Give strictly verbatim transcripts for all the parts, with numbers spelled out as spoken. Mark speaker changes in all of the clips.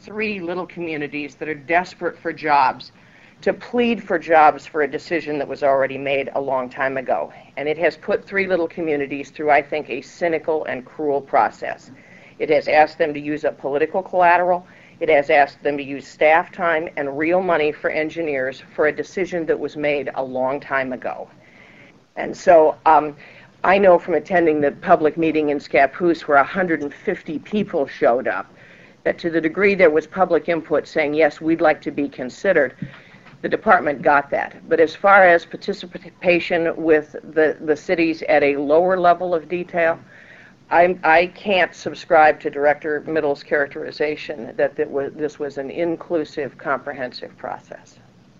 Speaker 1: three little communities that are desperate for jobs to plead for jobs for a decision that was already made a long time ago. And it has put three little communities through, I think, a cynical and cruel process. It has asked them to use up political collateral. It has asked them to use staff time and real money for engineers for a decision that was made a long time ago. And so um, I know from attending the public meeting in Scappoose where one hundred fifty people showed up, that to the degree there was public input saying, yes, we'd like to be considered, the department got that. But as far as participation with the, the cities at a lower level of detail, I, I can't subscribe to Director Middle's characterization that that was, this was an inclusive, comprehensive process.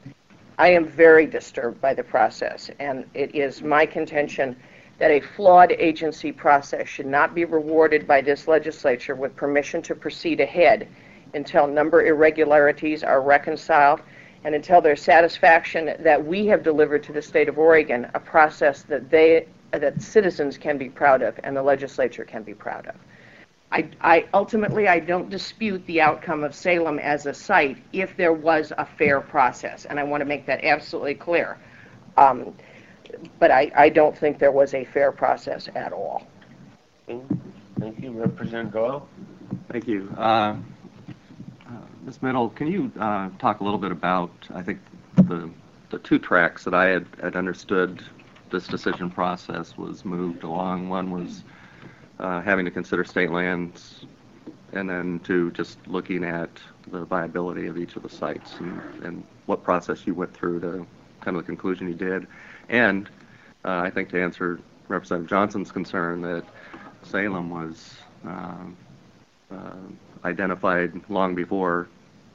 Speaker 1: I am very disturbed by the process, and it is my contention that a flawed agency process should not be rewarded by this legislature with permission to proceed ahead until number irregularities are reconciled and until there's satisfaction that we have delivered to the state of Oregon a process that they, that citizens can be proud of and the legislature can be proud of. I, I ultimately, I don't dispute the outcome of Salem as a site if there was a fair process, and I want to make that absolutely clear. Um, but I, I don't think there was a fair process at all.
Speaker 2: Thank you. Representative Doyle.
Speaker 3: Thank you. Uh, uh, Miz Middle, can you uh, talk a little bit about, I think, the, the two tracks that I had, had understood this decision process was moved along. One was uh, having to consider state lands, and then to just looking at the viability of each of the sites and, and what process you went through to come to the conclusion you did. And uh, I think to answer Representative Johnson's concern that Salem was uh, uh, identified long before,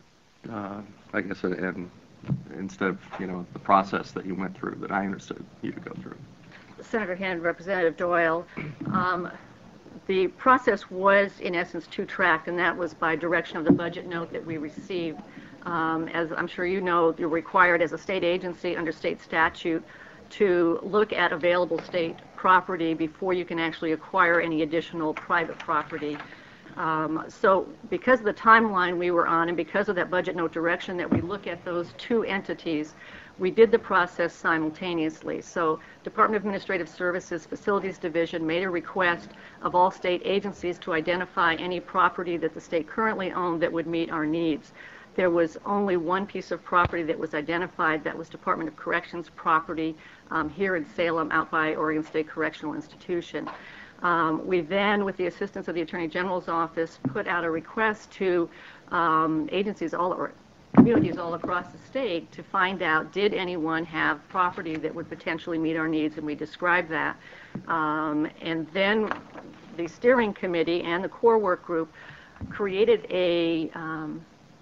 Speaker 3: uh, I guess, in, instead of, you know, the process that you went through that I understood you to go through.
Speaker 4: Senator Hand, Representative Doyle, um, the process was in essence two-tracked, and that was by direction of the budget note that we received. Um, as I'm sure you know, you're required as a state agency under state statute to look at available state property before you can actually acquire any additional private property. Um, so because of the timeline we were on and because of that budget note direction that we look at those two entities, we did the process simultaneously. So Department of Administrative Services Facilities Division made a request of all state agencies to identify any property that the state currently owned that would meet our needs. There was only one piece of property that was identified. That was Department of Corrections property um, here in Salem out by Oregon State Correctional Institution. Um, we then, with the assistance of the Attorney General's office, put out a request to um, agencies all or communities all across the state to find out, did anyone have property that would potentially meet our needs, and we described that. Um, and then the steering committee and the core work group created a um,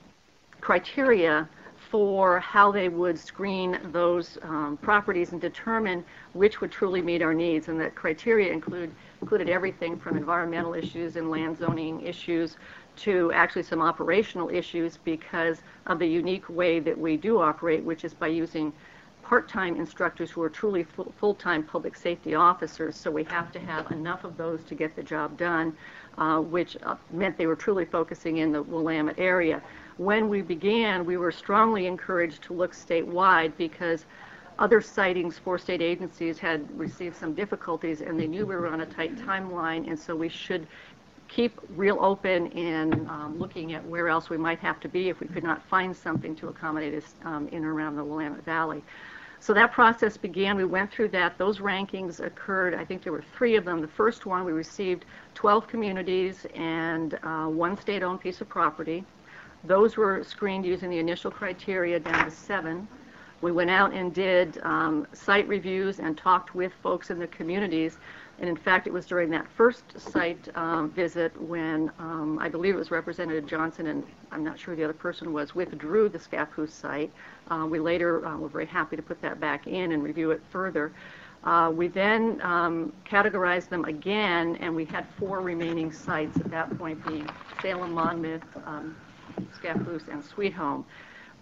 Speaker 4: criteria for how they would screen those um, properties and determine which would truly meet our needs. And that criteria include, included everything from environmental issues and land zoning issues to actually some operational issues because of the unique way that we do operate, which is by using part-time instructors who are truly full-time public safety officers. So we have to have enough of those to get the job done, uh, which uh, meant they were truly focusing in the Willamette area. When we began, we were strongly encouraged to look statewide because other sightings for state agencies had received some difficulties, and they knew we were on a tight timeline, and so we should keep real open in um, looking at where else we might have to be if we could not find something to accommodate us um, in and around the Willamette Valley. So that process began. We went through that. Those rankings occurred. I think there were three of them. The first one, we received twelve communities and uh, one state-owned piece of property. Those were screened using the initial criteria down to seven. We went out and did um, site reviews and talked with folks in the communities. And in fact, it was during that first site um, visit when um, I believe it was Representative Johnson, and I'm not sure who the other person was, withdrew the Scappoose site. Uh, we later uh, were very happy to put that back in and review it further. Uh, we then um, categorized them again, and we had four remaining sites at that point being Salem, Monmouth, um, Scappoose, and Sweet Home.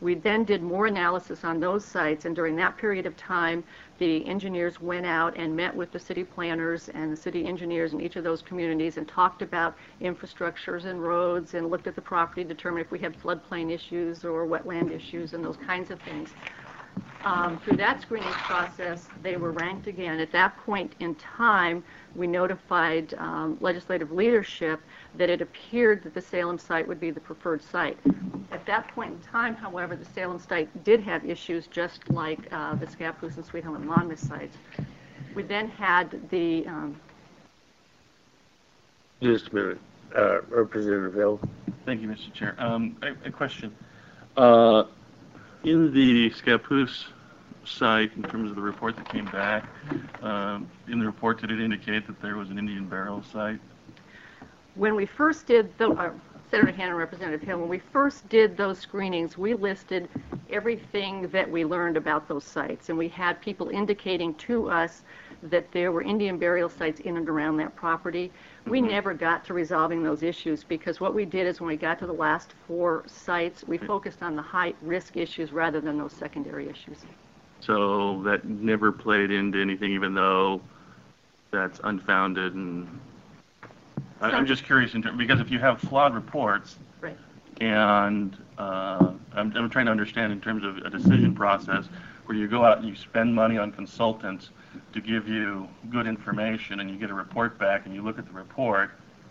Speaker 4: We then did more analysis on those sites, and during that period of time, the engineers went out and met with the city planners and the city engineers in each of those communities and talked about infrastructures and roads and looked at the property, determined if we had floodplain issues or wetland issues and those kinds of things. Um, through that screening process, they were ranked again. At that point in time, we notified um, legislative leadership that it appeared that the Salem site would be the preferred site. At that point in time, however, the Salem site did have issues just like uh, the Scappoose and Sweet Home and Monmouth sites. We then had the... Um,
Speaker 2: Just a minute. Uh, Representative Hill.
Speaker 5: Thank you, Mister Chair. Um, a, a question. Uh, in the Scappoose site, in terms of the report that came back, um, in the report, did it indicate that there was an Indian burial site?
Speaker 4: When we first did the... Uh, Senator Hannan, Representative Hill, when we first did those screenings, we listed everything that we learned about those sites, and we had people indicating to us that there were Indian burial sites in and around that property. We mm-hmm. never got to resolving those issues because what we did is when we got to the last four sites, we focused on the high-risk issues rather than those secondary issues.
Speaker 5: So that never played into anything, even though that's unfounded and... I'm just curious, in terms, because if you have flawed reports,
Speaker 4: right.
Speaker 5: and uh, I'm, I'm trying to understand in terms of a decision process where you go out and you spend money on consultants to give you good information and you get a report back and you look at the report,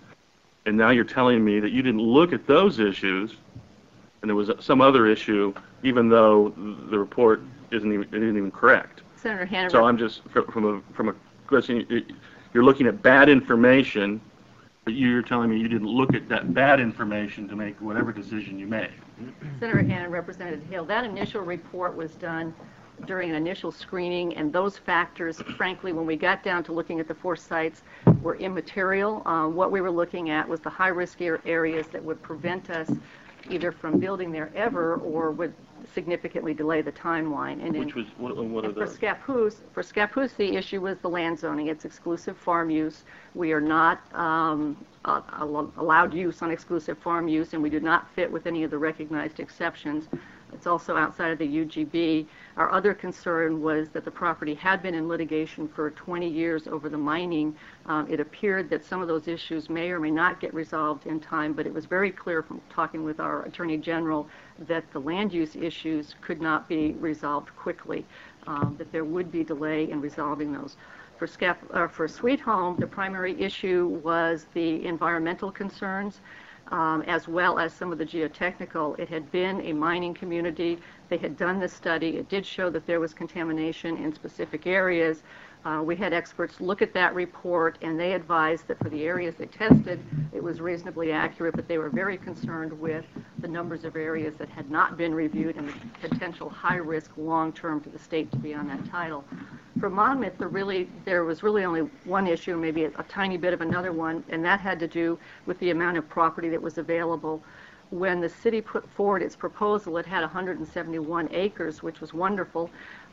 Speaker 5: and now you're telling me that you didn't look at those issues and there was some other issue, even though the report isn't even, it isn't even correct.
Speaker 4: Senator Hannan.
Speaker 5: So I'm just, from a, from a question, you're looking at bad information, but you're telling me you didn't look at that bad information to make whatever decision you made.
Speaker 4: Senator Hannan, Representative Hill, that initial report was done during an initial screening, and those factors, frankly, when we got down to looking at the four sites, were immaterial. Uh, what we were looking at was the high-risk areas that would prevent us either from building there ever or would significantly delay the timeline. And
Speaker 5: Which
Speaker 4: in,
Speaker 5: was, what, what are
Speaker 4: for
Speaker 5: those?
Speaker 4: Scappoose, for Scappoose, the issue was the land zoning. It's exclusive farm use. We are not um, uh, allowed use on exclusive farm use, and we do not fit with any of the recognized exceptions. It's also outside of the U G B. Our other concern was that the property had been in litigation for twenty years over the mining. Um, it appeared that some of those issues may or may not get resolved in time, but it was very clear from talking with our Attorney General that the land use issues could not be resolved quickly, um, that there would be delay in resolving those. For, Scap uh, for Sweet Home, the primary issue was the environmental concerns. Um, as well as some of the geotechnical. It had been a mining community. They had done this study. It did show that there was contamination in specific areas. Uh, we had experts look at that report, and they advised that for the areas they tested, it was reasonably accurate, but they were very concerned with the numbers of areas that had not been reviewed and the potential high risk long-term to the state to be on that title. For Monmouth, there, really, there was really only one issue, maybe a, a tiny bit of another one, and that had to do with the amount of property that was available. When the city put forward its proposal, it had one hundred seventy-one acres, which was wonderful,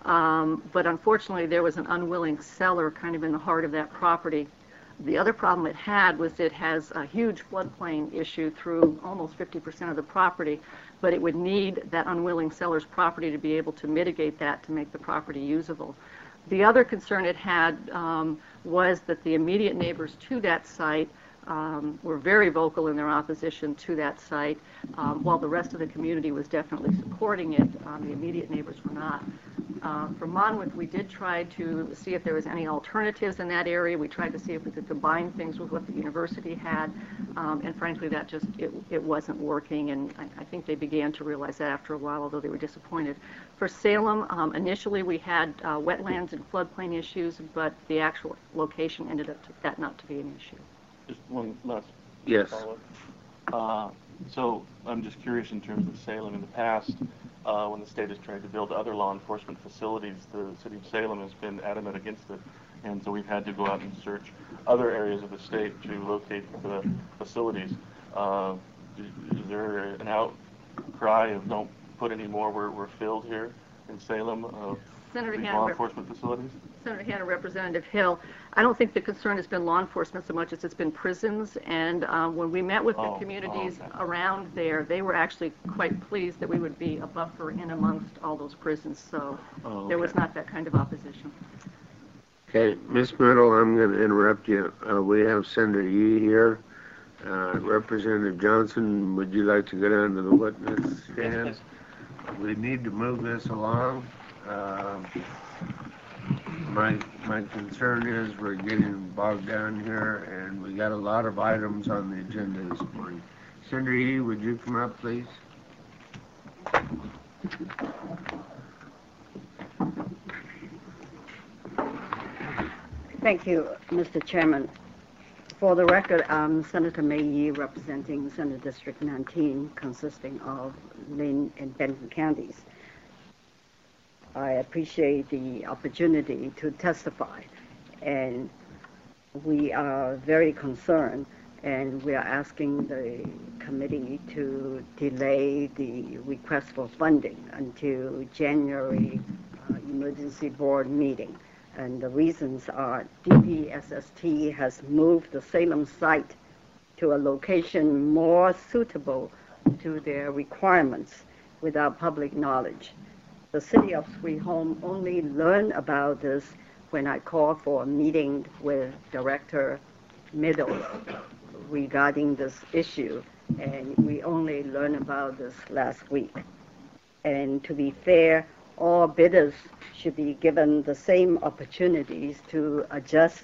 Speaker 4: um, but unfortunately there was an unwilling seller kind of in the heart of that property. The other problem it had was it has a huge floodplain issue through almost fifty percent of the property, but it would need that unwilling seller's property to be able to mitigate that to make the property usable. The other concern it had um, was that the immediate neighbors to that site um, were very vocal in their opposition to that site, um, while the rest of the community was definitely supporting it. Um, the immediate neighbors were not. Uh, for Monmouth, we did try to see if there was any alternatives in that area. We tried to see if we could combine things with what the university had, um, and frankly, that just, it, it wasn't working, and I, I think they began to realize that after a while, although they were disappointed. For Salem, um, initially we had uh, wetlands and floodplain issues, but the actual location ended up to, that not to be an issue.
Speaker 5: Just one last
Speaker 2: Yes.
Speaker 5: follow-up. Uh, so I'm just curious in terms of Salem in the past, uh, when the state has tried to build other law enforcement facilities, the city of Salem has been adamant against it, and so we've had to go out and search other areas of the state to locate the facilities. Uh, is there an outcry of don't put any more, we're, we're filled here in Salem? Uh,
Speaker 4: Senator
Speaker 5: Law
Speaker 4: Hanna,
Speaker 5: enforcement facilities?
Speaker 4: Senator Hanna, Representative Hill, I don't think the concern has been law enforcement so much as it's been prisons. And um, when we met with the
Speaker 5: Oh,
Speaker 4: communities
Speaker 5: oh, okay.
Speaker 4: around there, they were actually quite pleased that we would be a buffer in amongst all those prisons. So
Speaker 5: Oh,
Speaker 4: there was
Speaker 5: okay.
Speaker 4: not that kind of opposition.
Speaker 2: Okay, Miz Myrtle, I'm going to interrupt you. Uh, we have Senator Yee here. Uh, Representative Johnson, would you like to go down to the witness stand?
Speaker 5: Yes,
Speaker 2: We need to move this along. Uh, my my concern is we're getting bogged down here, and we got a lot of items on the agenda this morning. Senator Yee, would you come up, please?
Speaker 6: Thank you, Mister Chairman. For the record, I'm Senator May Yee, representing Senate District nineteen, consisting of Lynn and Benton counties. I appreciate the opportunity to testify, and we are very concerned, and we are asking the committee to delay the request for funding until January uh, emergency board meeting. And the reasons are D P S S T has moved the Salem site to a location more suitable to their requirements without public knowledge. The city of Sweet Home only learned about this when I called for a meeting with Director Meadows regarding this issue, and we only learned about this last week. And to be fair, all bidders should be given the same opportunities to adjust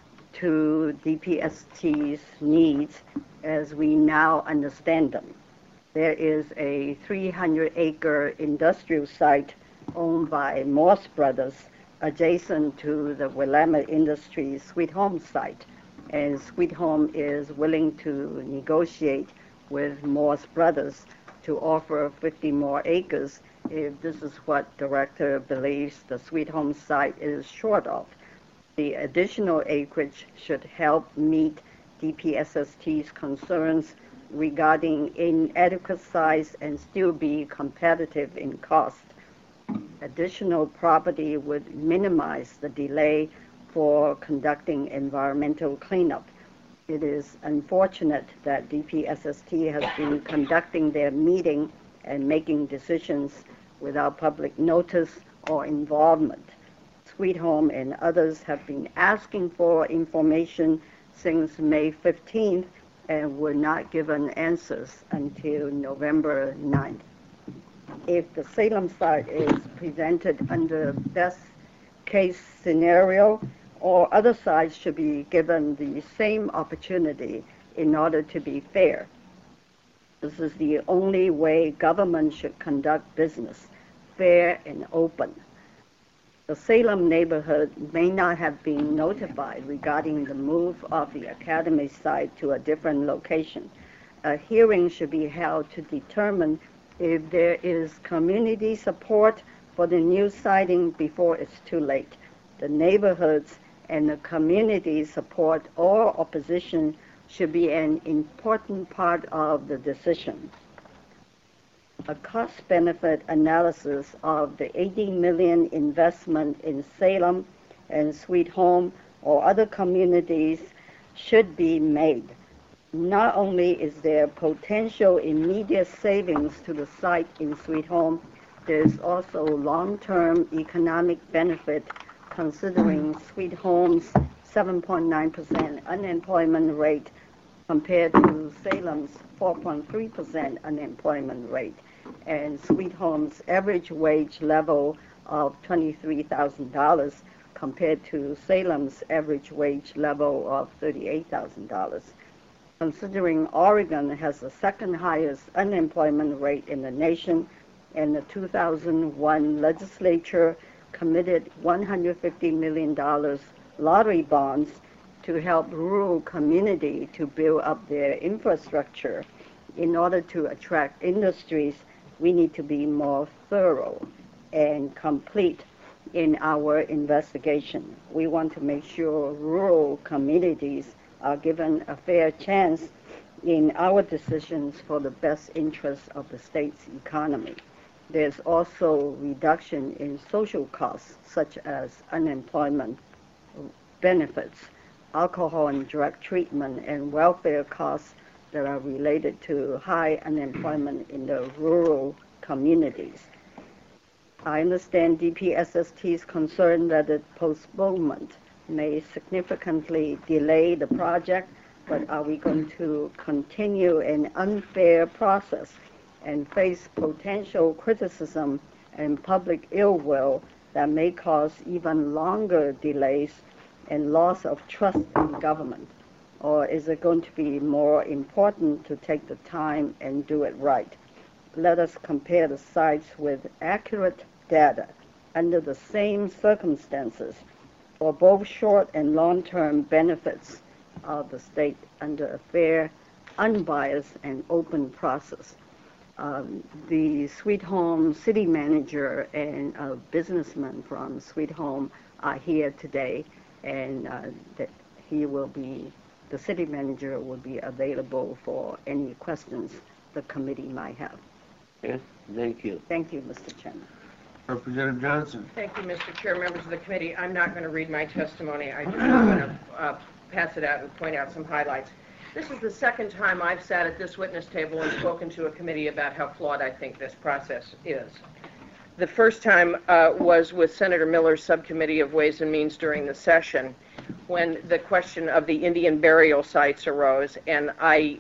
Speaker 6: to D P S T's needs as we now understand them. There is a three hundred acre industrial site owned by Morse Brothers adjacent to the Willamette Industries Sweet Home site, and Sweet Home is willing to negotiate with Morse Brothers to offer fifty more acres if this is what Director believes the Sweet Home site is short of. The additional acreage should help meet D P S S T's concerns regarding inadequate size and still be competitive in cost. Additional property would minimize the delay for conducting environmental cleanup. It is unfortunate that D P S S T has been conducting their meeting and making decisions without public notice or involvement. Sweet Home and others have been asking for information since May fifteenth and were not given answers until November ninth. If the Salem site is presented under best case scenario, all other sites should be given the same opportunity in order to be fair. This is the only way government should conduct business, fair and open. The Salem neighborhood may not have been notified regarding the move of the Academy site to a different location. A hearing should be held to determine if there is community support for the new siting before it's too late. The neighborhoods and the community support or opposition should be an important part of the decision. A cost-benefit analysis of the eighty million dollars investment in Salem and Sweet Home or other communities should be made. Not only is there potential immediate savings to the site in Sweet Home, there's also long-term economic benefit considering Sweet Home's seven point nine percent unemployment rate compared to Salem's four point three percent unemployment rate, and Sweet Home's average wage level of twenty-three thousand dollars compared to Salem's average wage level of thirty-eight thousand dollars. Considering Oregon has the second highest unemployment rate in the nation, and the two thousand one legislature committed one hundred fifty million dollars lottery bonds to help rural community to build up their infrastructure. In order to attract industries, we need to be more thorough and complete in our investigation. We want to make sure rural communities are given a fair chance in our decisions for the best interests of the state's economy. There's also reduction in social costs such as unemployment benefits, alcohol and drug treatment, and welfare costs that are related to high unemployment in the rural communities. I understand D P S S T's concern that the postponement may significantly delay the project, but are we going to continue an unfair process and face potential criticism and public ill will that may cause even longer delays and loss of trust in government? Or is it going to be more important to take the time and do it right? Let us compare the sites with accurate data under the same circumstances for both short and long-term benefits of the state under a fair, unbiased, and open process. Um, the Sweet Home city manager and a businessman from Sweet Home are here today, and uh, that he will be, the city manager will be available for any questions the committee might have.
Speaker 2: Yes, thank you.
Speaker 6: Thank you, Mister Chairman.
Speaker 2: Representative Johnson.
Speaker 1: Thank you, Mister Chair, members of the committee. I'm not going to read my testimony. I just want to uh, pass it out and point out some highlights. This is the second time I've sat at this witness table and spoken to a committee about how flawed I think this process is. The first time uh, was with Senator Miller's subcommittee of Ways and Means during the session, when the question of the Indian burial sites arose, and I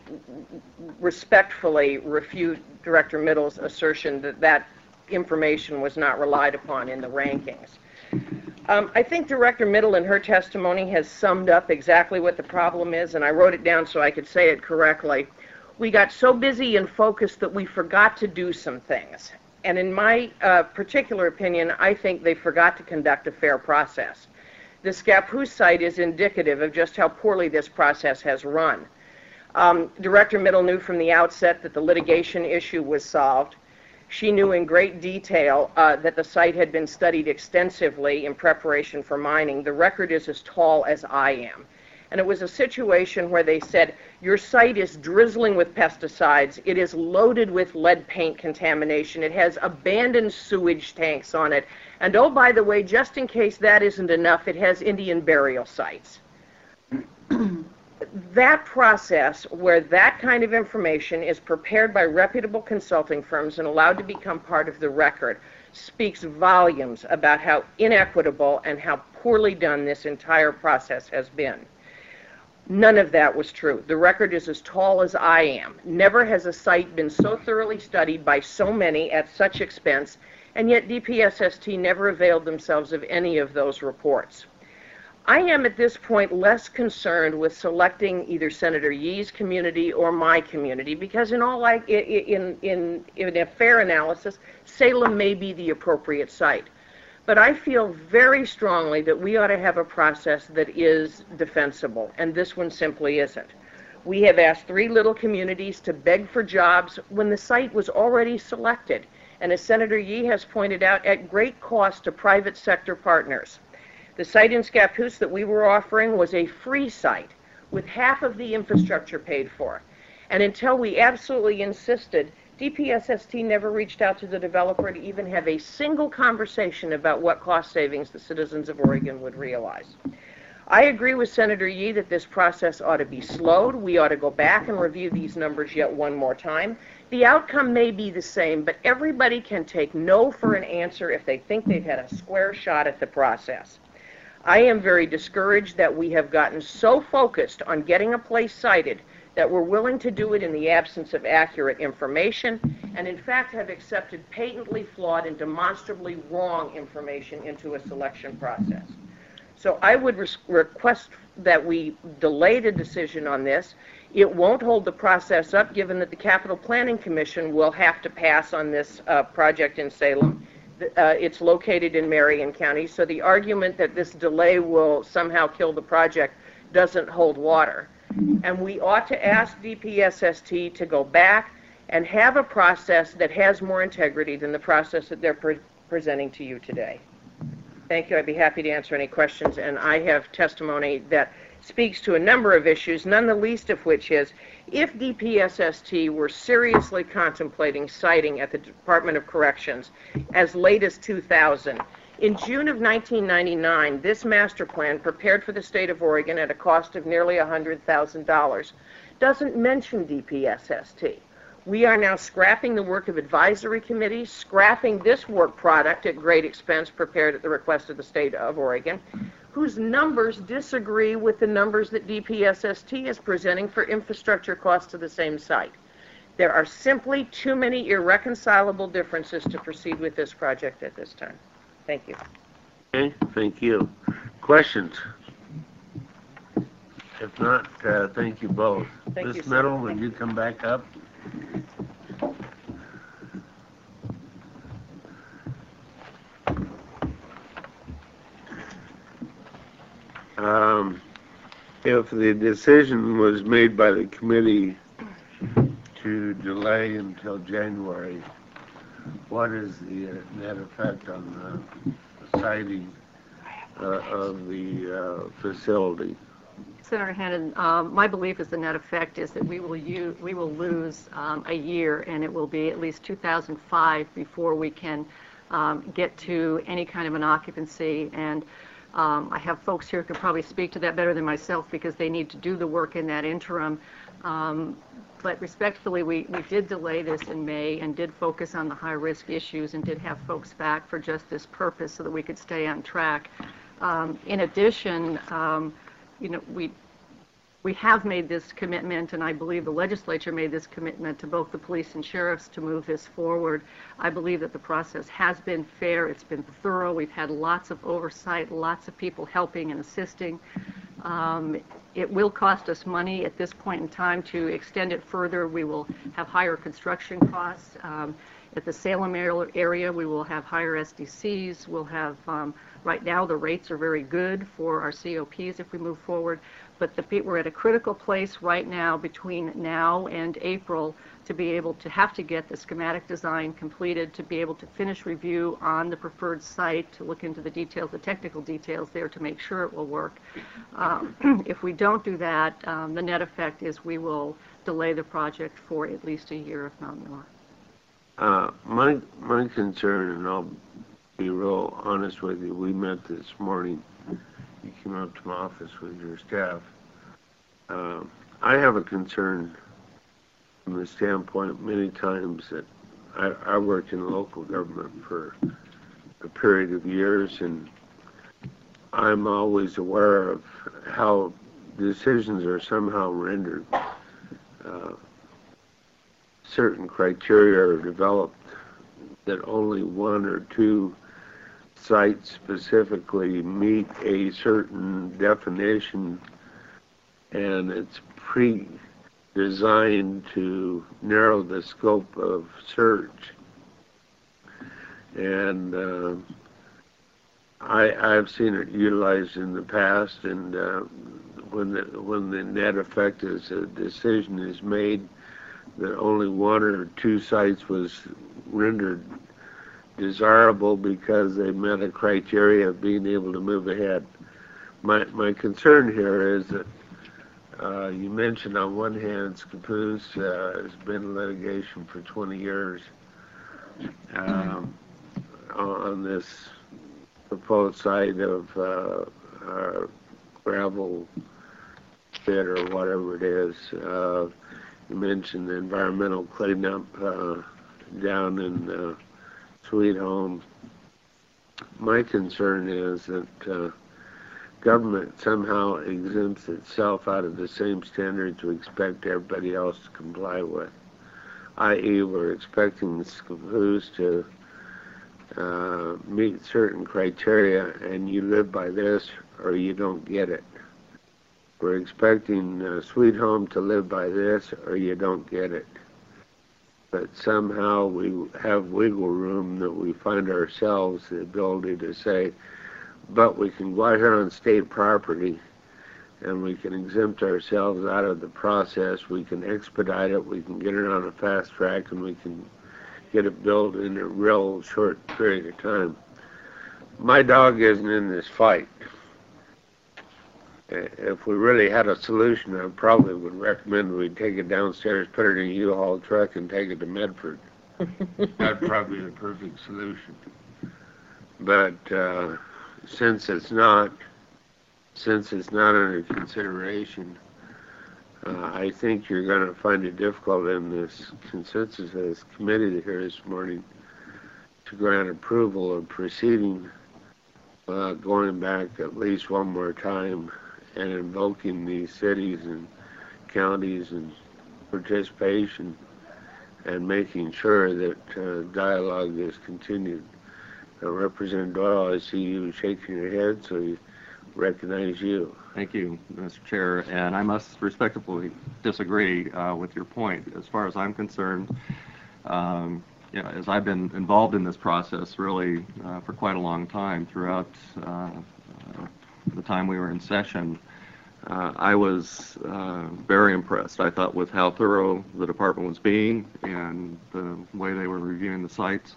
Speaker 1: respectfully refute Director Middle's assertion that that information was not relied upon in the rankings. Um, I think Director Middle in her testimony has summed up exactly what the problem is, and I wrote it down so I could say it correctly. We got so busy and focused that we forgot to do some things. And in my uh, particular opinion, I think they forgot to conduct a fair process. The Scappoose site is indicative of just how poorly this process has run. Um, Director Middle knew from the outset that the litigation issue was solved. She knew in great detail uh, that the site had been studied extensively in preparation for mining. The record is as tall as I am. And it was a situation where they said, your site is drizzling with pesticides, it is loaded with lead paint contamination, it has abandoned sewage tanks on it, and oh, by the way, just in case that isn't enough, it has Indian burial sites. That process, where that kind of information is prepared by reputable consulting firms and allowed to become part of the record, speaks volumes about how inequitable and how poorly done this entire process has been. None of that was true. The record is as tall as I am. Never has a site been so thoroughly studied by so many at such expense, and yet D P S S T never availed themselves of any of those reports. I am at this point less concerned with selecting either Senator Yee's community or my community, because in all like in, in, in a fair analysis, Salem may be the appropriate site. But I feel very strongly that we ought to have a process that is defensible, and this one simply isn't. We have asked three little communities to beg for jobs when the site was already selected, and as Senator Yee has pointed out, at great cost to private sector partners. The site in Scappoose that we were offering was a free site with half of the infrastructure paid for. And until we absolutely insisted, D P S S T never reached out to the developer to even have a single conversation about what cost savings the citizens of Oregon would realize. I agree with Senator Yee that this process ought to be slowed. We ought to go back and review these numbers yet one more time. The outcome may be the same, but everybody can take no for an answer if they think they've had a square shot at the process. I am very discouraged that we have gotten so focused on getting a place cited that we're willing to do it in the absence of accurate information, and in fact have accepted patently flawed and demonstrably wrong information into a selection process. So I would re- request that we delay the decision on this. It won't hold the process up, given that the Capital Planning Commission will have to pass on this uh, project in Salem. Uh, it's located in Marion County, so the argument that this delay will somehow kill the project doesn't hold water. And we ought to ask D P S S T to go back and have a process that has more integrity than the process that they're pre- presenting to you today. Thank you. I'd be happy to answer any questions, and I have testimony that speaks to a number of issues, none the least of which is, if D P S S T were seriously contemplating siting at the Department of Corrections as late as two thousand, in June of nineteen ninety-nine, this master plan, prepared for the state of Oregon at a cost of nearly one hundred thousand dollars, doesn't mention D P S S T. We are now scrapping the work of advisory committees, scrapping this work product at great expense prepared at the request of the state of Oregon, whose numbers disagree with the numbers that D P S S T is presenting for infrastructure costs to the same site. There are simply too many irreconcilable differences to proceed with this project at this time. Thank you.
Speaker 2: Okay, thank you. Questions? If not, uh, thank you both.
Speaker 1: Thank you,
Speaker 2: Miz
Speaker 1: sir.
Speaker 2: Meadow, will you come back up? Um, if the decision was made by the committee to delay until January, what is the uh, net effect on the siting uh, of the uh, facility?
Speaker 4: Senator Hannan, um, my belief is the net effect is that we will use, we will lose um, a year, and it will be at least two thousand five before we can um, get to any kind of an occupancy. And um, I have folks here who could probably speak to that better than myself because they need to do the work in that interim. Um, but respectfully, we, we did delay this in May and did focus on the high-risk issues and did have folks back for just this purpose so that we could stay on track. Um, in addition, um, you know, we we have made this commitment, and I believe the legislature made this commitment to both the police and sheriffs to move this forward. I believe that the process has been fair. It's been thorough. We've had lots of oversight, lots of people helping and assisting. Um, it will cost us money at this point in time to extend it further. We will have higher construction costs. Um, at the Salem area, we will have higher S D Cs. We'll have, um, right now, the rates are very good for our C O Ps if we move forward. But the, we're at a critical place right now between now and April to be able to have to get the schematic design completed, to be able to finish review on the preferred site, to look into the details, the technical details there to make sure it will work. Um, if we don't do that, um, the net effect is we will delay the project for at least a year, if not more.
Speaker 2: Uh, my, my concern, and I'll be real honest with you, we met this morning. You came up to my office with your staff. Uh, I have a concern from the standpoint many times that I, I worked in local government for a period of years, and I'm always aware of how decisions are somehow rendered. Uh, certain criteria are developed that only one or two sites specifically meet a certain definition, and it's pre-designed to narrow the scope of search. And uh, I, I've seen it utilized in the past, and uh, when the when the net effect is a decision is made that only one or two sites was rendered desirable because they met a criteria of being able to move ahead. My my concern here is that uh, you mentioned on one hand Scappoose uh, has been in litigation for twenty years um, on this proposed site of uh, uh, gravel pit or whatever it is. Uh, you mentioned the environmental cleanup uh, down in uh, Sweet Home. My concern is that uh, government somehow exempts itself out of the same standards we expect everybody else to comply with, that is we're expecting Scappoose to uh, meet certain criteria and you live by this or you don't get it. We're expecting uh, Sweet Home to live by this or you don't get it. But somehow we have wiggle room that we find ourselves the ability to say, but we can go out here on state property and we can exempt ourselves out of the process. We can expedite it. We can get it on a fast track and we can get it built in a real short period of time. My dog isn't in this fight. if we really had a solution, I probably would recommend we take it downstairs, put it in a U-Haul truck, and take it to Medford. That'd probably be the perfect solution. But uh, since it's not, since it's not under consideration, uh, I think you're going to find it difficult in this consensus of this committee here this morning to grant approval of proceeding, uh, going back at least one more time and invoking these cities and counties and participation and making sure that uh, dialogue is continued. Uh, Representative Doyle, I see you shaking your head, so you recognize you.
Speaker 3: Thank you, Mister Chair, and I must respectfully disagree uh, with your point. As far as I'm concerned, um, you know, as I've been involved in this process really uh, for quite a long time throughout uh, uh, the time we were in session, uh, I was uh, very impressed, I thought, with how thorough the department was being and the way they were reviewing the sites.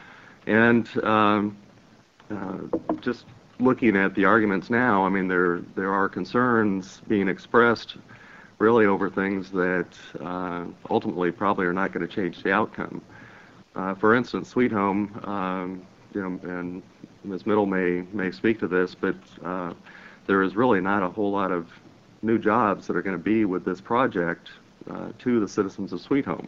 Speaker 3: And um, uh, just looking at the arguments now, I mean, there there are concerns being expressed really over things that uh, ultimately probably are not going to change the outcome. Uh, for instance, Sweet Home, um, you know, and Miz Middle may may speak to this, but uh, there is really not a whole lot of new jobs that are going to be with this project uh, to the citizens of Sweet Home.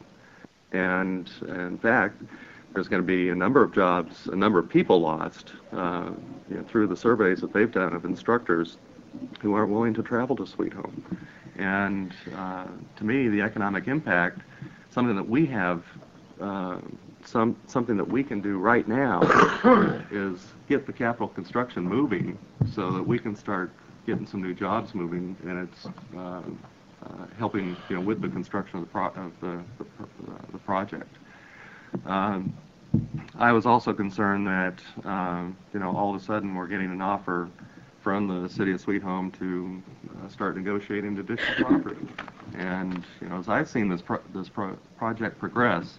Speaker 3: And in fact, there's going to be a number of jobs, a number of people lost uh, you know, through the surveys that they've done of instructors who aren't willing to travel to Sweet Home. And uh, to me, the economic impact, something that we have, uh, some something that we can do right now is get the capital construction moving so that we can start getting some new jobs moving, and it's uh, uh, helping, you know, with the construction of the pro of the the, uh, the project. Um, I was also concerned that, um, you know, all of a sudden we're getting an offer from the city of Sweet Home to uh, start negotiating additional property. And, you know, as I've seen this pro this pro project progress,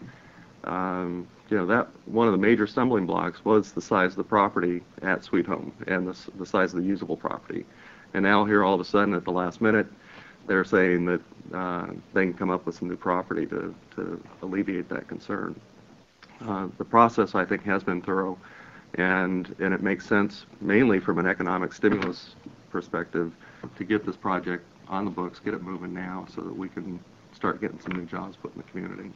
Speaker 3: um, you know, that one of the major stumbling blocks was the size of the property at Sweet Home and the, the size of the usable property. And now here all of a sudden at the last minute, they're saying that uh, they can come up with some new property to, to alleviate that concern. Uh, the process, I think, has been thorough, and, and it makes sense mainly from an economic stimulus perspective to get this project on the books, get it moving now so that we can start getting some new jobs put in the community.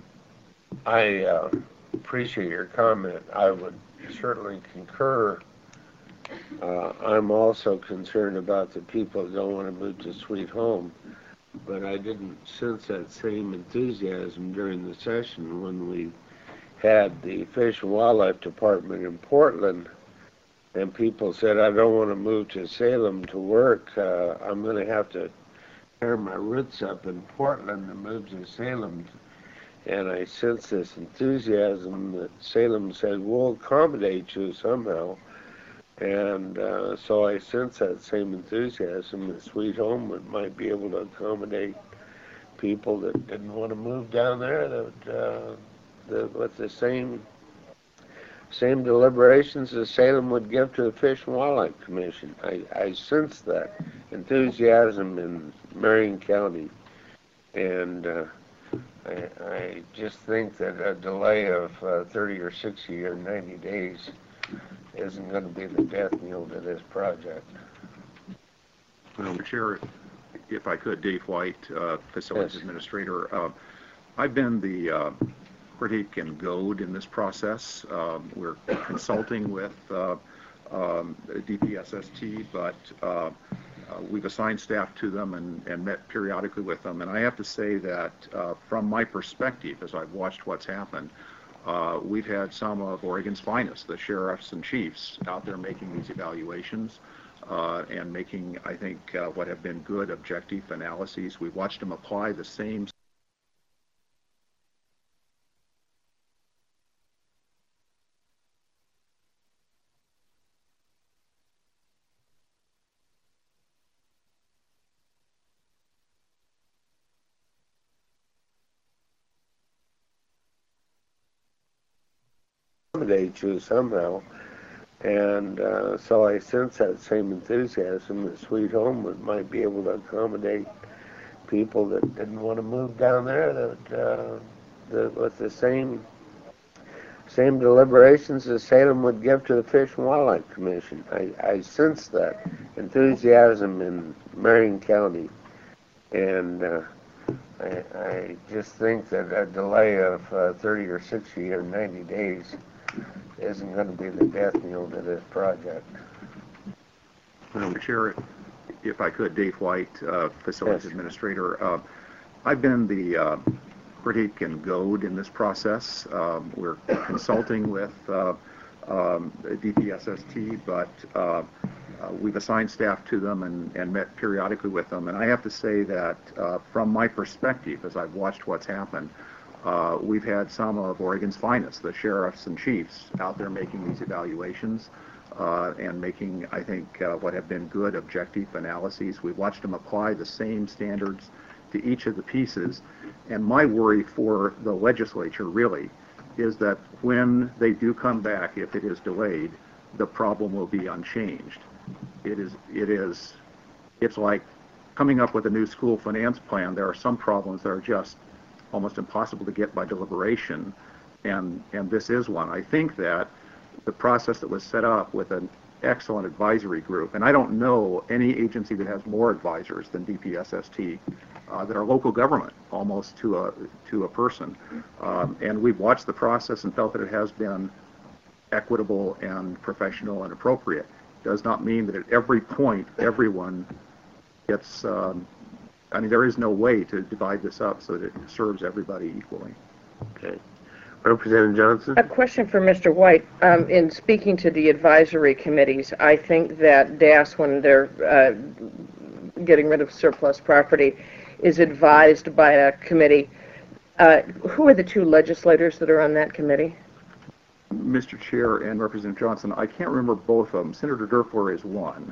Speaker 2: I uh, appreciate your comment. I would certainly concur. Uh, I'm also concerned about the people that don't want to move to Sweet Home, but I didn't sense that same enthusiasm during the session when we had the Fish and Wildlife Department in Portland, and people said, I don't want to move to Salem to work. Uh, I'm going to have to tear my roots up in Portland and move to Salem. And I sensed this enthusiasm that Salem said, we'll accommodate you somehow. And uh, so I sense that same enthusiasm that Sweet Home would, might be able to accommodate people that didn't want to move down there, that uh, the, with the same same deliberations as Salem would give to the Fish and Wildlife Commission. I, I sense that enthusiasm in Marion County, and uh, I, I just think that a delay of uh, thirty or sixty or ninety days isn't going to be the death knell to this project.
Speaker 7: Mister Chair, if I could, Dave White, uh, Facilities
Speaker 2: Yes.
Speaker 7: Administrator. Uh, I've been the uh, critic and goad in this process. Um, we're consulting with uh, um, D P S S T, but uh, uh, we've assigned staff to them and, and met periodically with them. And I have to say that uh, from my perspective, as I've watched what's happened, Uh, we've had some of Oregon's finest, the sheriffs and chiefs, out there making these evaluations uh, and making, I think, uh, what have been good objective analyses. We've watched them apply the same
Speaker 2: Accommodate you somehow. And uh, so I sense that same enthusiasm that Sweet Home would, might be able to accommodate people that didn't want to move down there, that, uh, that with the same same deliberations that Salem would give to the Fish and Wildlife Commission. I, I sense that enthusiasm in Marion County, and uh, I, I just think that a delay of uh, thirty or sixty or ninety days isn't going to be the death knell to this project.
Speaker 7: Madam Chair, if I could, Dave White, uh, Facilities
Speaker 2: Yes.
Speaker 7: Administrator. Uh, I've been the uh, critic and goad in this process. Um, we're consulting with uh, um, D P S S T, but uh, uh, we've assigned staff to them and, and met periodically with them. And I have to say that uh, from my perspective, as I've watched what's happened, uh, we've had some of Oregon's finest, the sheriffs and chiefs, out there making these evaluations. Uh, and making, I think, uh, what have been good objective analyses. We've watched them apply the same standards to each of the pieces. And my worry for the legislature, really, is that when they do come back, if it is delayed, the problem will be unchanged. It is, it is, it's like coming up with a new school finance plan. There are some problems that are just almost impossible to get by deliberation, and, and this is one. I think that the process that was set up with an excellent advisory group, and I don't know any agency that has more advisors than D P S S T, uh, that are local government almost to a to a person, um, and we've watched the process and felt that it has been equitable and professional and appropriate. Does not mean that at every point everyone gets. Um, I mean, there is no way to divide this up so that it serves everybody equally.
Speaker 2: Okay. Representative Johnson?
Speaker 1: A question for Mister White. Um, in speaking to the advisory committees, I think that D A S, when they're uh, getting rid of surplus property, is advised by a committee. Uh, who are the two legislators that are on that committee?
Speaker 7: Mister Chair and Representative Johnson, I can't remember both of them. Senator Durfler is one,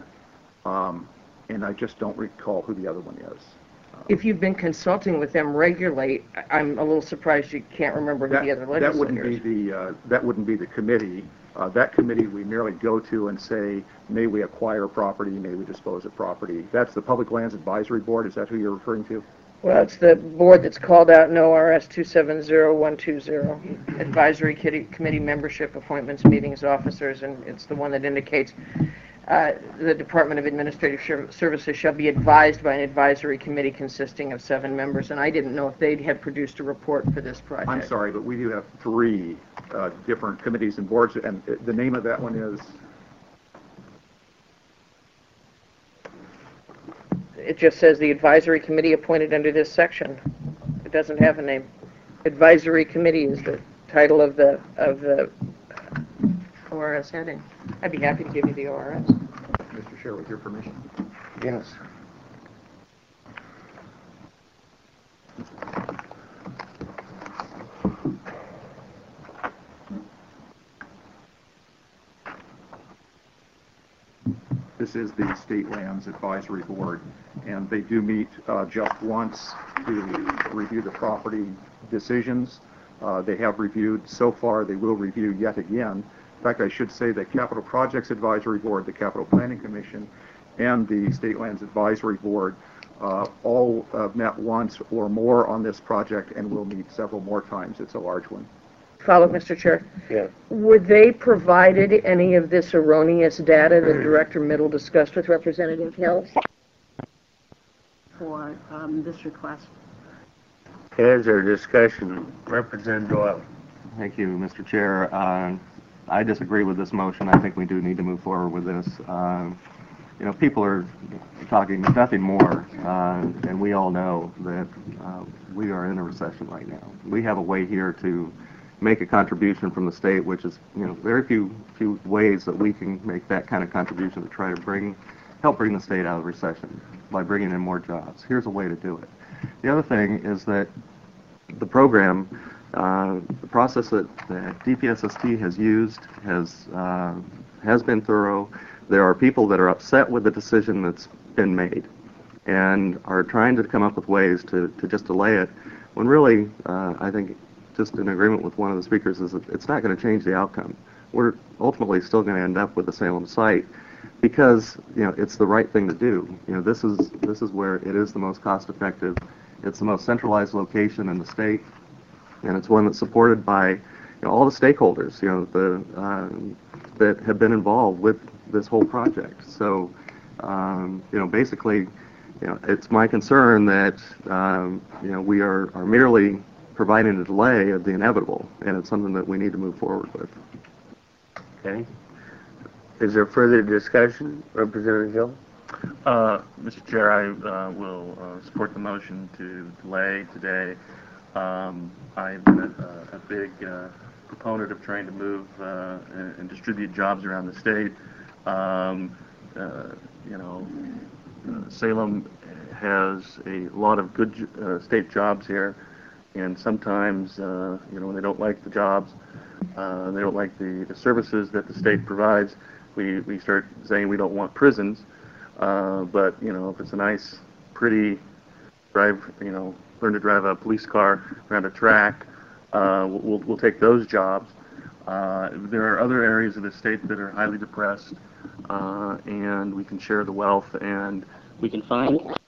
Speaker 7: um, and I just don't recall who the other one is.
Speaker 1: If you've been consulting with them regularly, I- I'm a little surprised you can't remember who
Speaker 7: That,
Speaker 1: the other
Speaker 7: that
Speaker 1: legislators.
Speaker 7: wouldn't be the uh, that wouldn't be the committee. Uh, that committee we merely go to and say, may we acquire property, may we dispose of property. That's the Public Lands Advisory Board. Is that who you're referring to?
Speaker 1: Well, it's the board that's called out in O R S two seven zero one two zero, Advisory Kitty- Committee Membership, Appointments, Meetings, Officers, and it's the one that indicates uh, the Department of Administrative Sher- Services shall be advised by an advisory committee consisting of seven members, and I didn't know if they had produced a report for this project.
Speaker 7: I'm sorry, but we do have three uh, different committees and boards, and the name of that one is?
Speaker 1: It just says the advisory committee appointed under this section. It doesn't have a name. Advisory committee is the title of the of the O R S heading. I'd be happy to give you the O R S.
Speaker 7: Mister Chair, with your permission.
Speaker 2: Yes.
Speaker 7: This is the State Lands Advisory Board, and they do meet uh, just once to review the property decisions. Uh, they have reviewed so far, they will review yet again. In fact, I should say the Capital Projects Advisory Board, the Capital Planning Commission, and the State Lands Advisory Board uh, all uh, met once or more on this project and will meet several more times. It's a large one.
Speaker 1: Follow, Mister Chair.
Speaker 2: Yeah.
Speaker 1: Were they provided any of this erroneous data that Director Middle discussed with Representative Hill?
Speaker 6: For um, this request.
Speaker 2: Is there discussion? Representative Doyle.
Speaker 3: Thank you, Mister Chair. Uh, I disagree with this motion. I think we do need to move forward with this. Uh, you know, people are talking nothing more, uh, and we all know that uh, we are in a recession right now. We have a way here to make a contribution from the state, which is, you know, very few few ways that we can make that kind of contribution to try to bring, help bring the state out of recession by bringing in more jobs. Here's a way to do it. The other thing is that the program, uh, the process that, that D P S S T has used has uh, has been thorough. There are people that are upset with the decision that's been made and are trying to come up with ways to, to just delay it, when really, uh, I think, just in agreement with one of the speakers, is that it's not going to change the outcome. we're ultimately still going to end up with the Salem site because, you know, it's the right thing to do. You know, this is this is where it is the most cost effective. It's the most centralized location in the state, and it's one that's supported by, you know, all the stakeholders, you know, the um, that have been involved with this whole project. So, um, you know, basically, you know, it's my concern that, um, you know, we are, are merely providing a delay of the inevitable, and it's something that we need to move forward with.
Speaker 2: Okay. Is there further discussion, Representative Hill?
Speaker 5: Uh, Mister Chair, I uh, will uh, support the motion to delay today. Um, I've been a, a big uh, proponent of trying to move uh, and, and distribute jobs around the state. Um, uh, you know, uh, Salem has a lot of good uh, state jobs here, and sometimes, uh, you know, when they don't like the jobs, uh, they don't like the, the services that the state provides, we, we start saying we don't want prisons. Uh, but, you know, if it's a nice, pretty drive, you know, learn to drive a police car around a track, uh, we'll, we'll take those jobs. Uh, there are other areas of the state that are highly depressed, uh, and we can share the wealth, and we can find